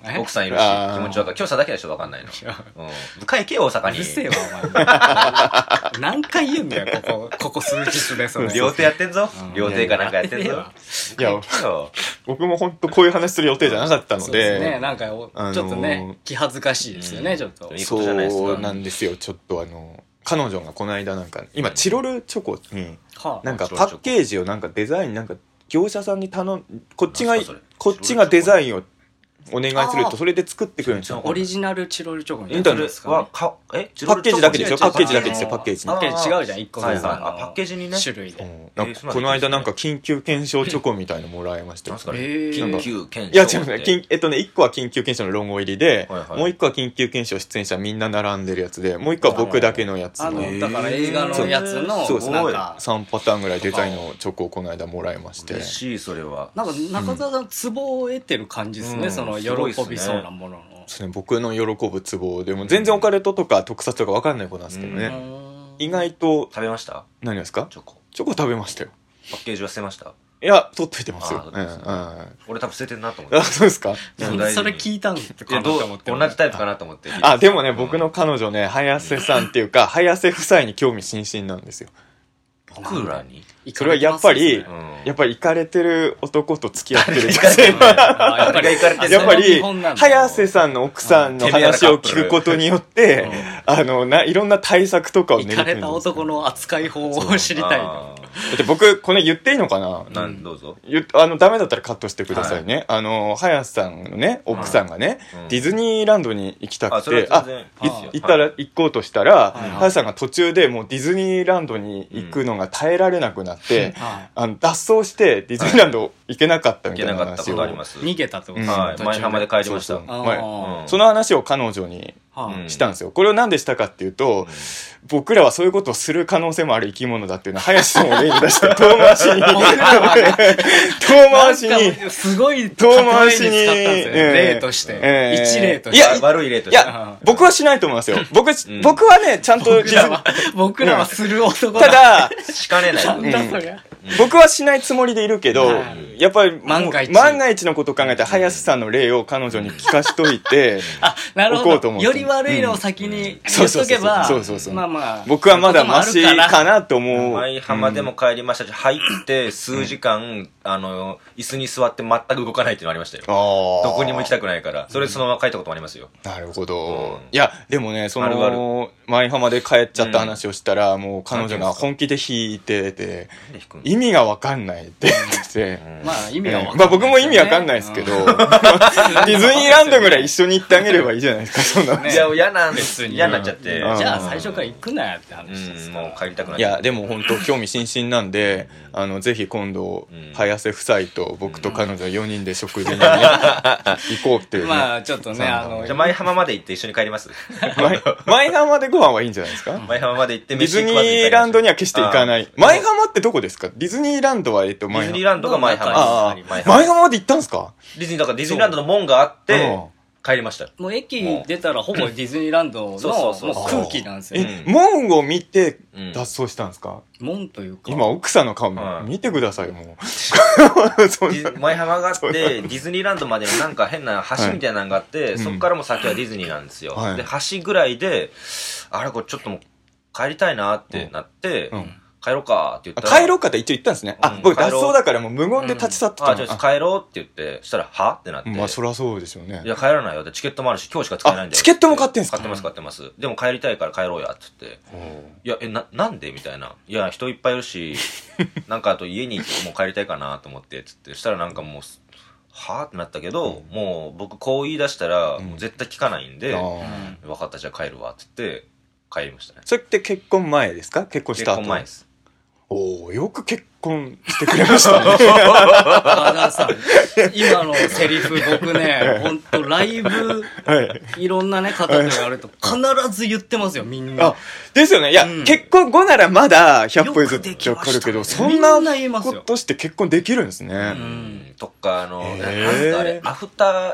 奥さんいるし、気持ちわかる。京さんだけでしょ、わかんないの。迎え行けよ、大阪に。 うるせえわ、お前。何回言うんだよ、ここ数日で。 料亭やってんぞ。料亭かなんかやってんぞ。 いや、僕も本当こういう話する予定じゃなかったので。そうですね、 なんか、ちょっとね、気恥ずかしいですよね、ちょっと。 そうなんですよ、ちょっと彼女がこの間なんか、今、チロルチョコに、なんかパッケージをなんかデザイン、なんか業者さんにこっちがデザインをお願いすると、それで作ってくれるんですよ。 オリジナルチロルチョコみたいなやつですか？ パッケージだけですよ、パッケージだけですよ、パッケージ。 パッケージ違うじゃん、一個のパッケージにね。 種類で。 この間なんか緊急検証チョコみたいのもらいましたよ。 緊急検証。 いや違うね。1個は緊急検証のロゴ入りで、もう1個は緊急検証出演者みんな並んでるやつで、もう1個は僕だけのやつの。 だから映画のやつの、 そうですね。3パターンぐらいデザインのチョコをこの間もらいまして。 嬉しい、それは。 なんか中澤さん、ツボを得てる感じですね、その喜びそうなものの。 そうね、僕の喜ぶツボでも全然オカルトとか特撮とか分かんない子なんですけどね。意外と。 食べました？ 何ですか？ チョコ食べましたよ。 パッケージは捨てました？ いや、取っといてますよ。 俺多分捨ててんなと思って。 あ、そうですか？ それ聞いたんってかなと思って。 同じタイプかなと思って。 あ、でもね、僕の彼女ね、早瀬さんっていうか、早瀬夫妻に興味津々なんですよ。 僕らに？ それはやっぱりイカれてる男と付き合ってる女性は、 やっぱり、早瀬さんの奥さんの話を聞くことによって、いろんな対策とかを練り込んで。 イカれた男の扱い法を知りたい。だって僕、これ言っていいのかな？ どうぞ。 ダメだったらカットしてくださいね。早瀬さんのね、奥さんがね、ディズニーランドに行きたくて、行こうとしたら、早瀬さんが途中でもうディズニーランドに行くのが耐えられなくなって、脱走してディズニーランド行けなかったみたいな話を。 逃げたってことですね。前浜で帰りました。 その話を彼女にしたんですよ。これを何でしたかっていうと、僕らはそういうことをする可能性もある生き物だっていうのは、林さんを例に出して、遠回しに、 すごい遠回しに、 例として。一例として。 いや、 悪い例として。 いや、僕はしないと思いますよ。僕はね、ちゃんと、 僕らはする男だ。ただ、 しかねない。 僕はしないつもりでいるけど、やっぱり万が一のことを考えて、林さんの例を彼女に聞かしといて、おこうと思って。 より悪いのを先に言っとけば、まあまあ、 僕はまだマシかなと思う。 舞浜でも帰りましたし、入って数時間、椅子に座って全く動かないっていうのありましたよ。どこにも行きたくないから。それでそのまま帰ったこともありますよ。 なるほど。いや、でもね、舞浜で帰っちゃった話をしたら、もう彼女が本気で弾いてて、意味がわかんないって言ってて。 まあ意味がわかんない。 まあ僕も意味わかんないですけど、ディズニーランドぐらい一緒に行ってあげればいいじゃないですか、そんな。 いや、嫌なっちゃって。 じゃあ最初から行くなよって話ですか。 もう帰りたくない。 いや、でも本当興味津々なんで、ぜひ今度、早瀬夫妻と僕と彼女4人で食事にね、行こうっていう。 まあちょっとね、じゃあ舞浜まで行って一緒に帰ります？ 舞浜でご飯はいいんじゃないですか？ 舞浜まで行ってディズニーランドには決して行かない。舞浜ってどこですか？ディズニーランドはディズニーランドが舞浜。 舞浜まで行ったんですか？ ディズニーランドの門があって、帰りました。 もう駅出たらほぼディズニーランドの空気なんですよ。 門を見て脱走したんですか？ 門というか。 今奥さんの顔見てください、もう。 舞浜があって、ディズニーランドまでのなんか変な橋みたいなのがあって、そこからも先はディズニーなんですよ。で、橋ぐらいで、あれこれちょっともう帰りたいなってなって、帰ろうかって言ったら。 帰ろうかって一応言ったんですね。僕脱走だからもう無言で立ち去ってたの。 帰ろうって言って、そしたら、はってなって。 まあそりゃそうですよね。 いや、帰らないよ。チケットもあるし、今日しか使えないんだよ。 チケットも買ってんすか？ 買ってます。でも帰りたいから帰ろうや、って言って。いや、なんでみたいな。いや、人いっぱいいるし、なんかあと家にもう帰りたいかなと思って、つって。したらなんかもう、はぁってなったけど、もう僕こう言い出したら、もう絶対聞かないんで、分かった、じゃあ帰るわ、って言って、帰りましたね。 それって結婚前ですか？結婚した後？ 結婚前です。 おー、よく結婚してくれましたね。 さ今のセリフ僕ね、ほんとライブ、いろんなね、方とやると必ず言ってますよ、みんな。 ですよね。いや、結婚後ならまだ100歩譲ってわかるけど、そんなことして結婚できるんですね。 とか、あれ、アフター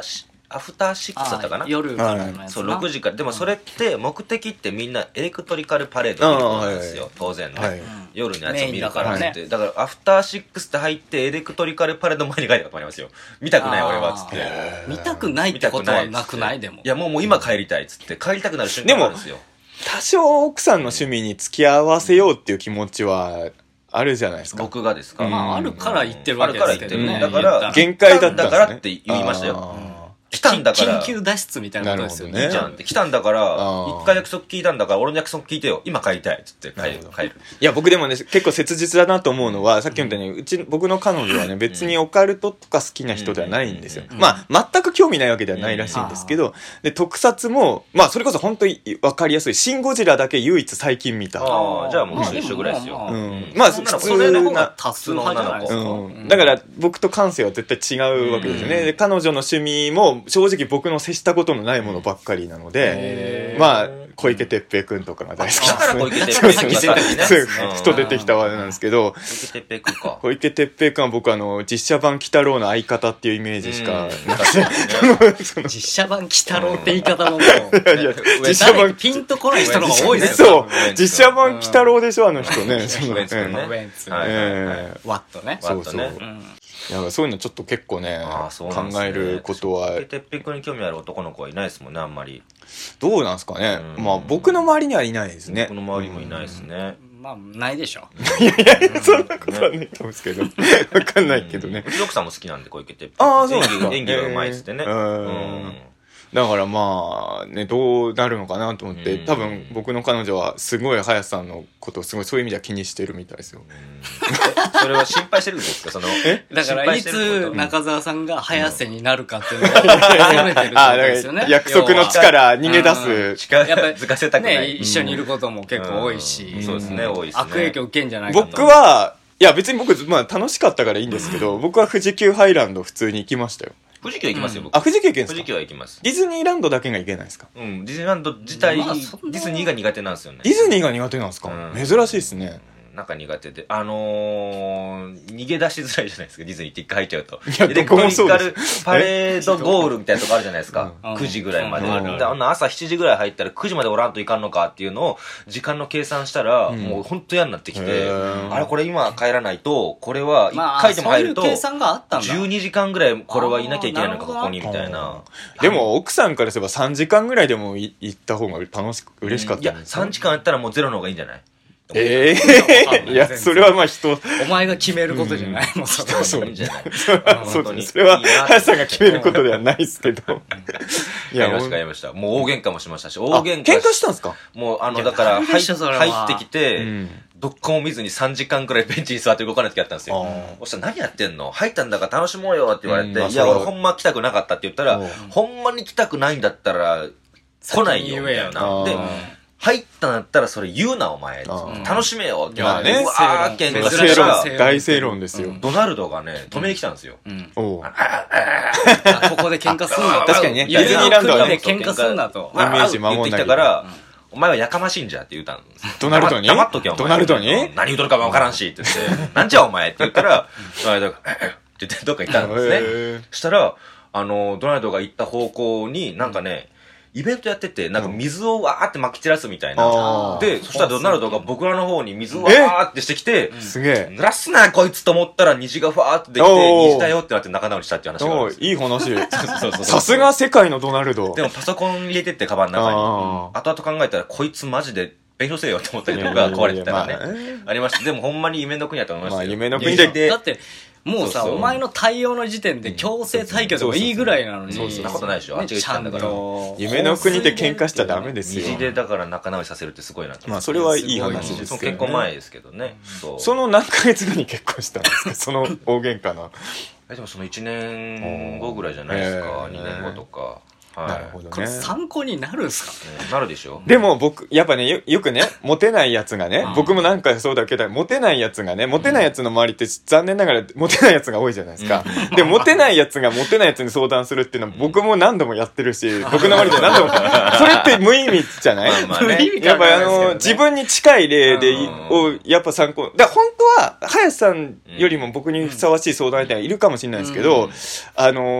アフターシックスだったかな、 夜からのやつな。 そう6時から。でもそれって目的ってみんなエレクトリカルパレード見ることなんですよ、当然ね、夜のやつを見るからって。だからアフターシックスって入ってエレクトリカルパレード前に帰ったこともありますよ。見たくない俺はっつって。 見たくないってことはなくない？でもいやもう今帰りたいっつって帰りたくなる瞬間があるんですよ。 多少奥さんの趣味に付き合わせようっていう気持ちはあるじゃないですか。 僕がですか。 まああるから言ってるわけですけどね。 だから限界だったんだからって言いましたよ。来たんだから緊急脱出みたいなことですよね。 いいじゃんって来たんだから一回約束聞いたんだから俺の約束聞いてよ、今帰りたいっつって帰る。 いや僕でもね結構切実だなと思うのは、さっき言ったように僕の彼女はね別にオカルトとか好きな人ではないんですよ。まあ全く興味ないわけではないらしいんですけど、で特撮もまあそれこそ本当に分かりやすいシン・ゴジラだけ唯一最近見た。 じゃあもう一緒ぐらいですよ。 まあ普通な多数派じゃないですか。 だから僕と感性は絶対違うわけですよね。で彼女の趣味も正直僕の接したことのないものばっかりなので、まあ小池徹平くんとかが大好きだから小池徹平くんだったりね。 ふと出てきたわけなんですけど、 小池徹平くんか。 小池徹平くんは僕実写版鬼太郎の相方っていうイメージしかなくて、 実写版鬼太郎って言い方ももう実写版ピンとこない人の方が多いですよ。そう実写版鬼太郎でしょあの人ね。 ウェンツワットね。 そうそう。いやそういうのちょっと結構ね考えることは。 小池徹平くんに興味ある男の子はいないですもんねあんまり。 どうなんですかね。まあ僕の周りにはいないですね。 僕の周りもいないですね。 まあないでしょ。 いやそんなことはないと思うんですけど分かんないけどね。 うちの奥さんも好きなんで小池徹平。 ああそうですか。 演技がうまいっつってね。 だからまあねどうなるのかなと思って多分僕の彼女はすごい早さんのことをすごいそういう意味では気にしてるみたいですよ。 それは心配してるんですかそのだからいつ中澤さんが早瀬になるかっていうのを責めてるってことですよね。 約束の力逃げ出すやっぱりずかせたくない。一緒にいることも結構多いし、 そうですね多いですね。 悪影響受けんじゃないかと。 僕はいや別に僕まあ楽しかったからいいんですけど僕は富士急ハイランド普通に行きましたよ。 富士急行きますよ、僕。 あ、富士急行けんすか？ 富士急は行きます。 ディズニーランドだけが行けないですか？ ディズニーランド自体、ディズニーが苦手なんですよね。 ディズニーが苦手なんですか？珍しいですね。 なんか苦手で。逃げ出しづらいじゃないですか、ディズニーって一回入っちゃうと。 エレクトリカルパレードゴールみたいなとこあるじゃないですか。9時ぐらいまで。朝7時ぐらい入ったら9時までおらんといかんのかっていうのを、時間の計算したら、もうほんと嫌になってきて、あれこれ今帰らないと、これは1回でも入ると、12時間ぐらいこれはいなきゃいけないのか、ここにみたいな。 でも奥さんからすれば3時間ぐらいでも行った方が嬉しかった。 いや、3時間やったらもうゼロの方がいいんじゃない？ いや、それはまあお前が決めることじゃない。もうそういいんじゃない。 そうです。それは、林さんが決めることではないですけど。 いや、やりました。もう大喧嘩もしましたし、 喧嘩したんですか？ もう、だから、入ってきて、どっかも見ずに3時間くらいベンチに座って動かない時あったんですよ。そしたら何やってんの？入ったんだから楽しもうよって言われて、いや、俺ほんま来たくなかったって言ったら、ほんまに来たくないんだったら、来ないよ、みたいな。で、入ったんだったらそれ言うなお前楽しめよって言われて、うわー喧嘩したら大正論ですよ。 ドナルドがね止めに来たんですよ。 ここで喧嘩すんな。 確かにね。 ディズニーランドはね喧嘩すんなとイメージ守んない。 言ってきたからお前はやかましいんじゃって言ったんです。 ドナルドに黙っとけお前。 ドナルドに何言うとるかもわからんしって言ってなんじゃお前って言ったらドナルドがって言ってどっか行ったんですね。したらドナルドが行った方向になんかねイベントやってて、なんか水をわーって撒き散らすみたいな。で、そしたらドナルドが僕らの方に水をわーってしてきて、 すげえ。 濡らすなこいつと思ったら虹がふわーってできて、虹だよってなって仲直りしたっていう話があるんです。 いい話。さすが世界のドナルド。 でもパソコン入れてってカバンの中に。後々考えたらこいつマジで勉強せよって思ったりとか壊れてたらね。ありました。でもほんまに夢の国だと思いましたよ。 夢の国で。 だって、もうさ、お前の対応の時点で強制退去でもいいぐらいなのに。 そんなことないでしょ。 ちゃんと。 夢の国で喧嘩しちゃダメですよ。 虹でだから仲直りさせるってすごいなと。 まあそれはいい話ですけど。 結婚前ですけどね。 その何ヶ月後に結婚したんですか？その大喧嘩の。 でもその1年後ぐらいじゃないですか。2年後とか。 なるほどね。 これ参考になるんすか？ なるでしょ。 でも僕、やっぱね、よくね、モテないやつがね、僕もなんかそうだけど、モテないやつがね、モテないやつの周りって残念ながらモテないやつが多いじゃないですか。で、モテないやつがモテないやつに相談するっていうのは僕も何度もやってるし、僕の周りで何度も、それって無意味じゃない？やっぱ自分に近い例で、やっぱ参考。だ本当は、林さんよりも僕にふさわしい相談相手がいるかもしれないですけど、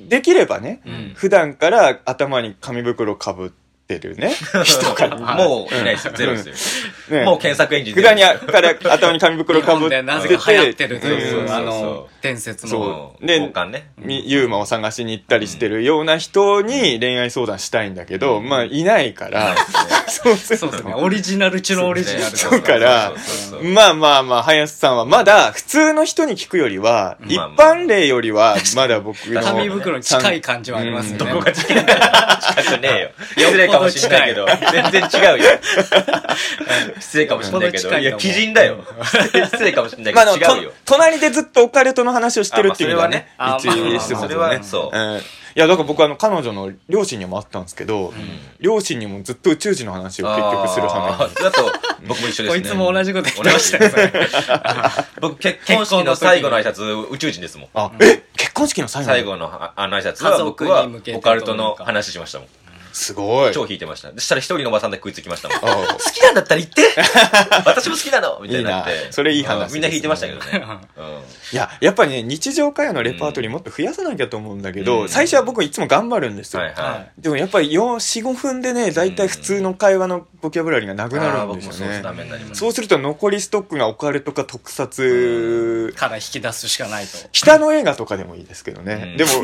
できればね、普段から頭に紙袋かぶってるね、人から。 もういないですよ、ゼロですよ。もう検索エンジン普段から頭に紙袋かぶってて。 なぜか流行ってるという、伝説の。 で、ユーマを探しに行ったりしてるような人に恋愛相談したいんだけど、まあ、いないから、 そうですね。オリジナル中のオリジナル。 そうから、まあ、林さんはまだ普通の人に聞くよりは、一般例よりは、まだ僕の。 紙袋に近い感じはありますね。 どこが近いんだよ。近くねえよ。失礼かもしれないけど、全然違うよ。失礼かもしれないけど、いや、鬼人だよ。失礼かもしれないけど、違うよ。 隣でずっとオカルトの話をしてるっていうのはね、一致してますよね。 そう。 いや、だから僕彼女の両親にも会ったんですけど、両親にもずっと宇宙人の話を結局する話。 だと、僕も一緒ですね。 こいつも同じこと言ってましたよ、 僕、結婚式の最後の挨拶、宇宙人ですもん。 結婚式の最後の挨拶は、僕はオカルトの話しましたもん。 すごい。 超弾いてました。そしたら一人のおばさんで食いつきましたもん。好きなんだったら言って私も好きなのみたいになって。 それいい話。 みんな弾いてましたけどね。 いや、やっぱりね、日常会話のレパートリーもっと増やさなきゃと思うんだけど、最初は僕いつも頑張るんですよ。でもやっぱり4、5分でね、だいたい普通の会話のボキャブラリーがなくなるんですよね。そうすると残りストックがオカルトか特撮から引き出すしかないと。 北の映画とかでもいいですけどね。でも、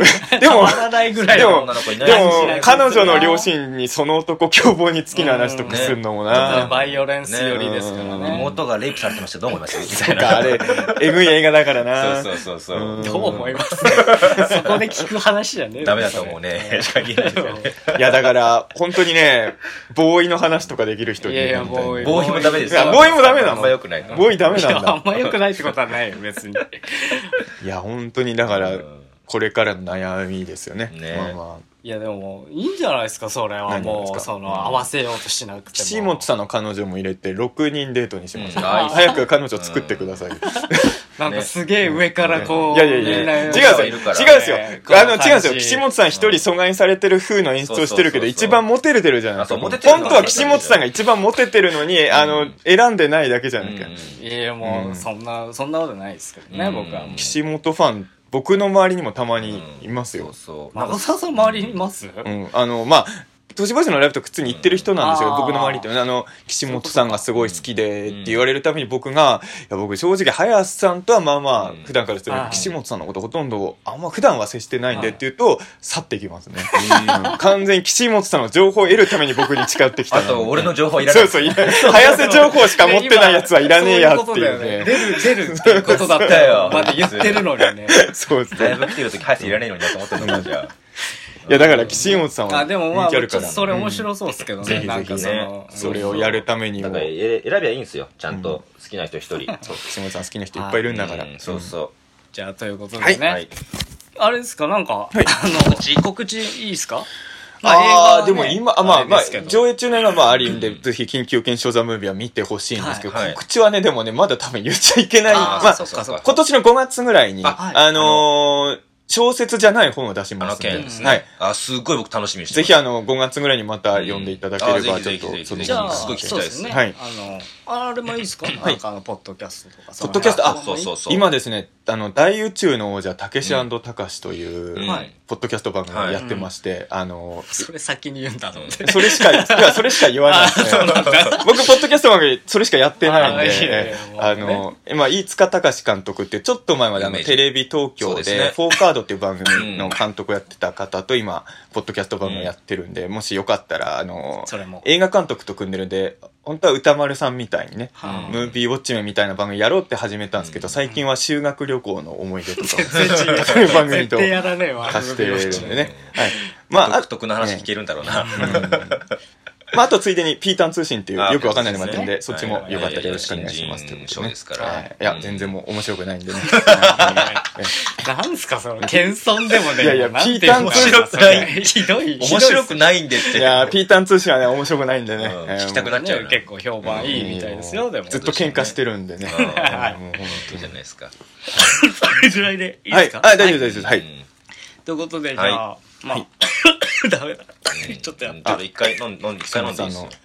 彼女の両親にその男凶暴に好きな話とかするのもな。 バイオレンスよりですからね。 妹がレイプされてました。どう思いますみたいな。あれ、えぐい映画だからな。 そう。 どう思いますそこで聞く話じゃねえ。 ダメだと思うね。しか言えないですよね。 いや、だから、本当にね、ボーイの話とかできる人に。 いや、ボーイもダメですよ。 ボーイもダメなの。 あんま良くない。 ボーイダメなんだ。 あんま良くないってことはないよ、別に。 いや、本当に、だから、これからの悩みですよね。 いやでもいいんじゃないですかそれはもう合わせようとしなくても岸本さんの彼女も入れて6人デートにしました、早く彼女作ってください、 なんかすげえ上からこういや違うんですよ岸本さん一人阻害されてる風の演出をしてるけど一番モテれてるじゃないですか。本当は岸本さんが一番モテてるのに選んでないだけじゃなきゃ。 いやもうそんなことないですけどね僕は。 岸本ファン僕の周りにもたまにいますよ。 長澤さん周りにいます？ まあ都市ボイスのライブと普通に行ってる人なんですよ、僕の周りって岸本さんがすごい好きでって言われるために僕がいや僕正直林さんとはまあまあ普段からする岸本さんのことほとんどあんま普段は接してないんでって言うと去ってきますね。完全に岸本さんの情報を得るために僕に近寄ってきた。 あと俺の情報いらない。 そう早瀬情報しか持ってないやつはいらねえやっていうね。 出るっていうことだったよまで言ってるのにね。 そうですね。 だいぶ来てる時早瀬いらねえのになと思ってるのかじゃあ。 いやだから岸本さんはでもまあちょっとそれ面白そうですけどね。 なんかそれをやるためにも選びゃいいんですよ。ちゃんと好きな人一人。 岸本さん好きな人いっぱいいるんだから。 そうそう。 じゃあということでね。あれですかなんか告知いいですか？ でも今上映中の映画ありんでぜひ緊急検証ザムービーは見てほしいんですけど告知はねでもねまだ多分言っちゃいけない。今年の5月ぐらいに小説じゃない本を出しますので、はい。 すっごい僕楽しみにしてます。ぜひ5月ぐらいにまた読んでいただければ、ちょっと、 じゃあ、 すごい聞きたいですね。 はい。あれもいいですか？なんかポッドキャストとか。 ポッドキャスト、そう。今ですね、大宇宙の王者、たけし&たかしという、ポッドキャスト番組をやってまして、 それ先に言うんだろうね。 それしか言わないですね。僕、ポッドキャスト番組、それしかやってないんで、飯塚たかし監督ってちょっと前までテレビ東京で、フォーカードっていう番組の監督をやってた方と今、ポッドキャスト番組やってるんで、もしよかったら、映画監督と組んでるんで、本当は歌丸さんみたいにね、ムービーウォッチメンみたいな番組やろうって始めたんですけど、最近は修学旅行の思い出とか、そういう番組と貸してるんでね。 独特な話聞けるんだろうな。 あとついでにピータン通信っていうよくわかんないのもやってるんで、そっちもよかったらよろしくお願いしますということですから。いや、全然もう面白くないんでね。 なんすかその、謙遜でもね。 いや、ピータン通信。 ひどい。 面白くないんでって。 いや、ピータン通信はね、面白くないんでね。 聞きたくなっちゃう。 結構評判いいみたいですよ、でも。 ずっと喧嘩してるんでね。もう本当じゃないですか。 それぐらいでいいですか？ 大丈夫です。はい。 ということで、じゃあ、まあ、ダメだ。ちょっとやった。 一回飲んでいいですよ。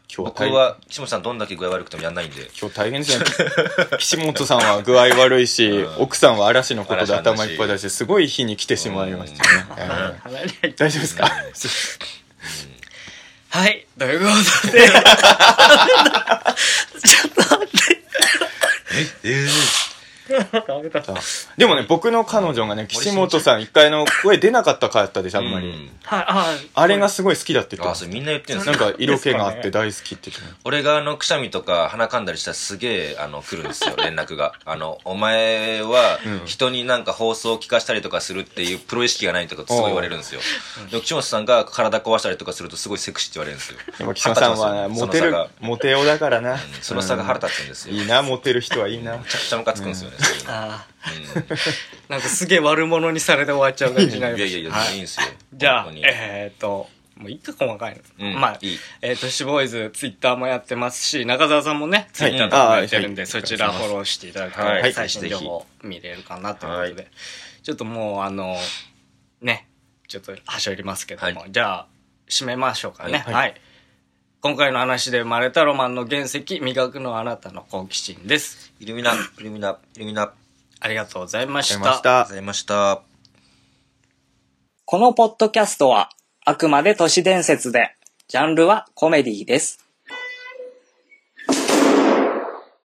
今日僕は岸本さんどんだけ具合悪くてもやんないんで。 今日大変ですね。岸本さんは具合悪いし、奥さんは嵐のことで頭いっぱいだし、すごい日に来てしまいましたね。大丈夫ですか？ はい、ということで。ちょっと待って。 でもね、僕の彼女がね、岸本さん一回の声出なかった回やったでしょ、あんまり。あれがすごい好きだって言ってそれみんな言ってるんですなんか色気があって大好きって言って俺がくしゃみとか鼻かんだりしたらすげえ来るんですよ、連絡が。お前は人になんか放送を聞かしたりとかするっていうプロ意識がないとかすごい言われるんですよ。で岸本さんが体壊したりとかするとすごいセクシーって言われるんですよ。 でも岸本さんはモテ男だからな。 その差が腹立つんですよ。 いいな、モテる人はいいな。 めちゃくちゃムカつくんですよね。 なんかすげえ悪者にされて終わっちゃう感じになりました。 いや、いいんですよ。 じゃあ、もういっか細かいの。まあ、シボーイズ、ツイッターもやってますし、中澤さんもね、ツイッターとかもやってるんで、そちらフォローしていただくと、最新情報見れるかなということで。ちょっともうね、ちょっとはしょりますけども、じゃあ、締めましょうかね。はい。今回の話で生まれたロマンの原石、磨くのはあなたの好奇心です。 イルミナ。 ありがとうございました。 ありがとうございました。 このポッドキャストは、あくまで都市伝説で、ジャンルはコメディです。